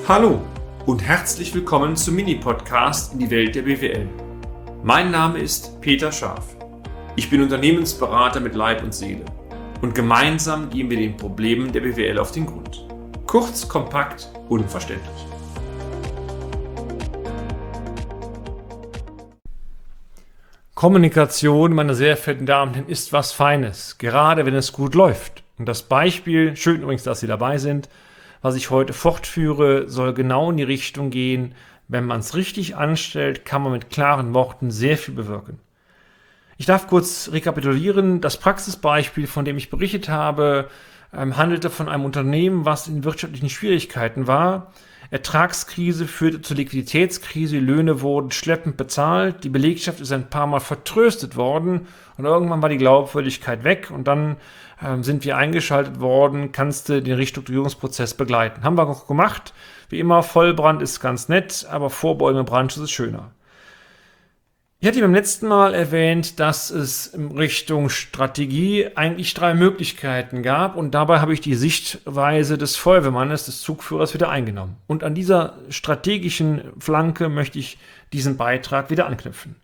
Hallo und herzlich willkommen zum Mini-Podcast in die Welt der BWL. Mein Name ist Peter Scharf. Ich bin Unternehmensberater mit Leib und Seele und gemeinsam gehen wir den Problemen der BWL auf den Grund. Kurz, kompakt, unverständlich. Kommunikation, meine sehr verehrten Damen und Herren, ist was Feines, gerade wenn es gut läuft. Und das Beispiel, schön übrigens, dass Sie dabei sind, was ich heute fortführe, soll genau in die Richtung gehen, wenn man es richtig anstellt, kann man mit klaren Worten sehr viel bewirken. Ich darf kurz rekapitulieren. Das Praxisbeispiel, von dem ich berichtet habe, handelte von einem Unternehmen, was in wirtschaftlichen Schwierigkeiten war. Ertragskrise führte zur Liquiditätskrise, die Löhne wurden schleppend bezahlt, die Belegschaft ist ein paar Mal vertröstet worden und irgendwann war die Glaubwürdigkeit weg und dann sind wir eingeschaltet worden, kannst du den Restrukturierungsprozess begleiten. Haben wir auch gemacht. Wie immer, Vollbrand ist ganz nett, aber Vorbeugung im Brandschutz ist schöner. Ich hatte beim letzten Mal erwähnt, dass es in Richtung Strategie eigentlich 3 Möglichkeiten gab und dabei habe ich die Sichtweise des Feuerwehrmannes, des Zugführers wieder eingenommen. Und an dieser strategischen Flanke möchte ich diesen Beitrag wieder anknüpfen.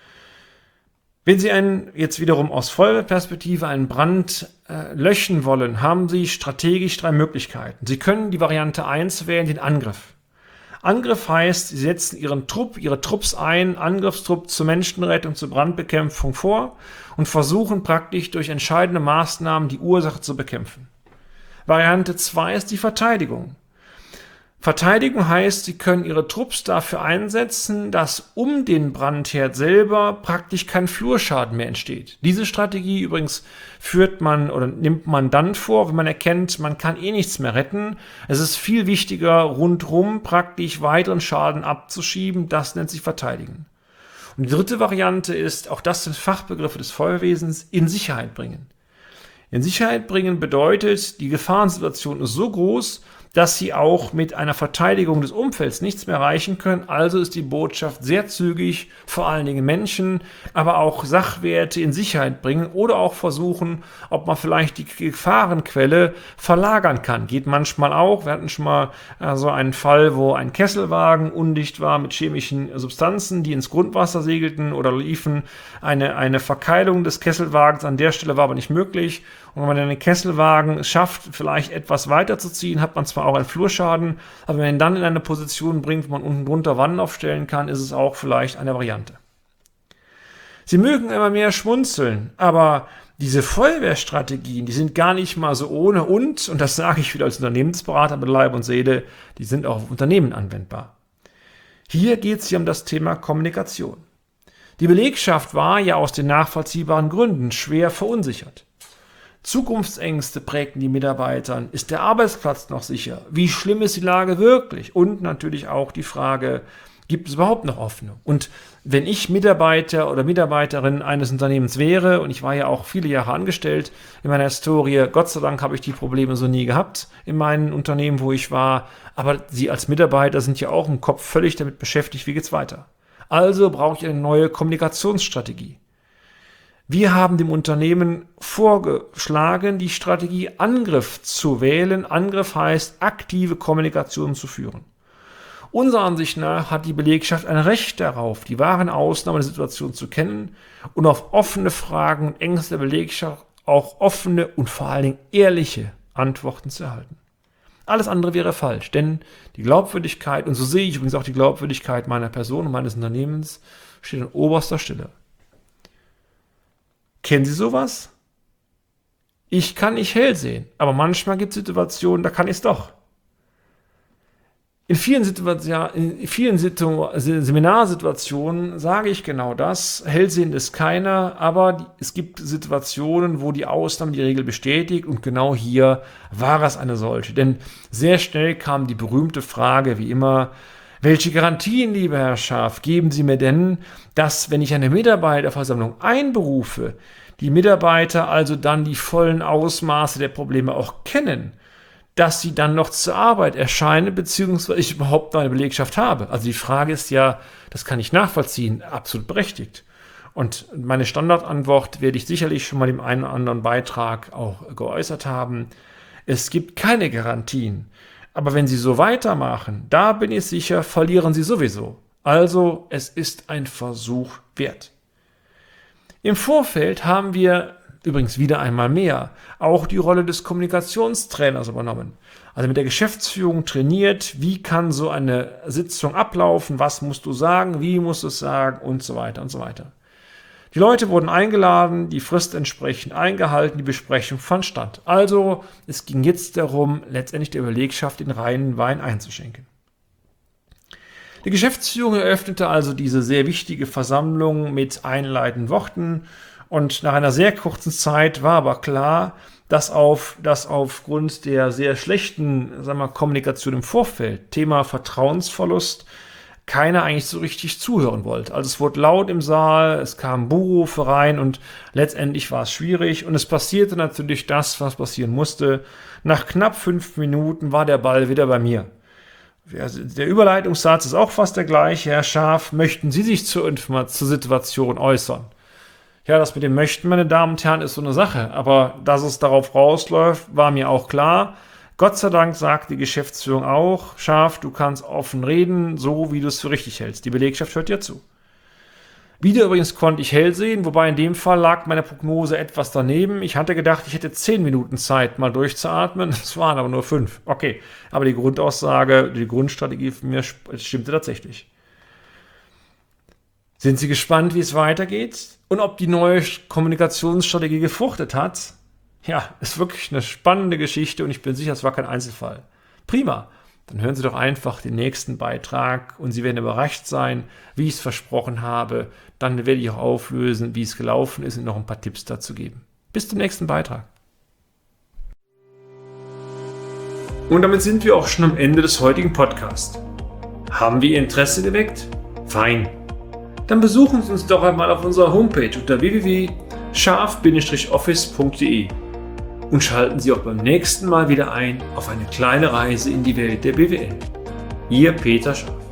Wenn Sie jetzt wiederum aus Feuerwehrperspektive einen Brand löschen wollen, haben Sie strategisch 3 Möglichkeiten. Sie können die Variante 1 wählen, den Angriff. Angriff heißt, Sie setzen Ihre Trupps ein, Angriffstrupp zur Menschenrettung, zur Brandbekämpfung vor und versuchen praktisch durch entscheidende Maßnahmen die Ursache zu bekämpfen. Variante 2 ist die Verteidigung. Verteidigung heißt, Sie können Ihre Trupps dafür einsetzen, dass um den Brandherd selber praktisch kein Flurschaden mehr entsteht. Diese Strategie übrigens nimmt man dann vor, wenn man erkennt, man kann nichts mehr retten. Es ist viel wichtiger, rundherum praktisch weiteren Schaden abzuschieben. Das nennt sich Verteidigen. Und die 3. Variante ist, auch das sind Fachbegriffe des Feuerwesens, in Sicherheit bringen. In Sicherheit bringen bedeutet, die Gefahrensituation ist so groß, dass sie auch mit einer Verteidigung des Umfelds nichts mehr erreichen können. Also ist die Botschaft sehr zügig, vor allen Dingen Menschen, aber auch Sachwerte in Sicherheit bringen oder auch versuchen, ob man vielleicht die Gefahrenquelle verlagern kann. Geht manchmal auch. Wir hatten schon mal so einen Fall, wo ein Kesselwagen undicht war mit chemischen Substanzen, die ins Grundwasser segelten oder liefen. Eine Verkeilung des Kesselwagens an der Stelle war aber nicht möglich. Und wenn man den Kesselwagen schafft, vielleicht etwas weiterzuziehen, hat man zwar auch einen Flurschaden, aber wenn man ihn dann in eine Position bringt, wo man unten drunter Wannen aufstellen kann, ist es auch vielleicht eine Variante. Sie mögen immer mehr schmunzeln, aber diese Feuerwehrstrategien, die sind gar nicht mal so ohne und das sage ich wieder als Unternehmensberater mit Leib und Seele, die sind auch auf Unternehmen anwendbar. Hier geht es ja um das Thema Kommunikation. Die Belegschaft war ja aus den nachvollziehbaren Gründen schwer verunsichert. Zukunftsängste prägten die Mitarbeiter. Ist der Arbeitsplatz noch sicher? Wie schlimm ist die Lage wirklich? Und natürlich auch die Frage, gibt es überhaupt noch Hoffnung? Und wenn ich Mitarbeiter oder Mitarbeiterin eines Unternehmens wäre, und ich war ja auch viele Jahre angestellt in meiner Historie, Gott sei Dank habe ich die Probleme so nie gehabt in meinen Unternehmen, wo ich war, aber Sie als Mitarbeiter sind ja auch im Kopf völlig damit beschäftigt, wie geht's weiter? Also brauche ich eine neue Kommunikationsstrategie. Wir haben dem Unternehmen vorgeschlagen, die Strategie Angriff zu wählen. Angriff heißt, aktive Kommunikation zu führen. Unserer Ansicht nach hat die Belegschaft ein Recht darauf, die wahren Ausnahmen der Situation zu kennen und auf offene Fragen und Ängste der Belegschaft auch offene und vor allen Dingen ehrliche Antworten zu erhalten. Alles andere wäre falsch, denn die Glaubwürdigkeit, und so sehe ich übrigens auch die Glaubwürdigkeit meiner Person und meines Unternehmens, steht an oberster Stelle. Kennen Sie sowas? Ich kann nicht hell sehen, aber manchmal gibt es Situationen, da kann ich es doch. In vielen Seminarsituationen sage ich genau das. Hellsehend ist keiner, aber es gibt Situationen, wo die Ausnahme die Regel bestätigt und genau hier war es eine solche. Denn sehr schnell kam die berühmte Frage, wie immer, welche Garantien, lieber Herr Scharf, geben Sie mir denn, dass, wenn ich eine Mitarbeiterversammlung einberufe, die Mitarbeiter also dann die vollen Ausmaße der Probleme auch kennen, dass sie dann noch zur Arbeit erscheinen, beziehungsweise ich überhaupt noch eine Belegschaft habe? Also die Frage ist ja, das kann ich nachvollziehen, absolut berechtigt. Und meine Standardantwort werde ich sicherlich schon mal im einen oder anderen Beitrag auch geäußert haben. Es gibt keine Garantien. Aber wenn Sie so weitermachen, da bin ich sicher, verlieren Sie sowieso. Also, es ist ein Versuch wert. Im Vorfeld haben wir, übrigens wieder einmal mehr, auch die Rolle des Kommunikationstrainers übernommen. Also mit der Geschäftsführung trainiert, wie kann so eine Sitzung ablaufen, was musst du sagen, wie musst du es sagen und so weiter und so weiter. Die Leute wurden eingeladen, die Frist entsprechend eingehalten, die Besprechung fand statt. Also es ging jetzt darum, letztendlich der Belegschaft den reinen Wein einzuschenken. Die Geschäftsführung eröffnete also diese sehr wichtige Versammlung mit einleitenden Worten und nach einer sehr kurzen Zeit war aber klar, dass aufgrund der sehr schlechten Kommunikation im Vorfeld, Thema Vertrauensverlust, keiner eigentlich so richtig zuhören wollte. Also es wurde laut im Saal, es kamen Buhrufe rein und letztendlich war es schwierig und es passierte natürlich das, was passieren musste. Nach knapp 5 Minuten war der Ball wieder bei mir. Der Überleitungssatz ist auch fast der gleiche. Herr Scharf, möchten Sie sich zur Situation äußern? Ja, das mit dem Möchten, meine Damen und Herren, ist so eine Sache. Aber dass es darauf rausläuft, war mir auch klar. Gott sei Dank sagt die Geschäftsführung auch, Scharf, du kannst offen reden, so wie du es für richtig hältst. Die Belegschaft hört dir zu. Wieder übrigens konnte ich hell sehen, wobei in dem Fall lag meine Prognose etwas daneben. Ich hatte gedacht, ich hätte 10 Minuten Zeit, mal durchzuatmen. Es waren aber nur 5. Okay, aber die Grundaussage, die Grundstrategie von mir stimmte tatsächlich. Sind Sie gespannt, wie es weitergeht? Und ob die neue Kommunikationsstrategie gefruchtet hat? Ja, ist wirklich eine spannende Geschichte und ich bin sicher, es war kein Einzelfall. Prima, dann hören Sie doch einfach den nächsten Beitrag und Sie werden überrascht sein, wie ich es versprochen habe. Dann werde ich auch auflösen, wie es gelaufen ist und noch ein paar Tipps dazu geben. Bis zum nächsten Beitrag. Und damit sind wir auch schon am Ende des heutigen Podcasts. Haben wir Ihr Interesse geweckt? Fein. Dann besuchen Sie uns doch einmal auf unserer Homepage unter www.scharf-office.de und schalten Sie auch beim nächsten Mal wieder ein auf eine kleine Reise in die Welt der BWL. Ihr Peter Scharf.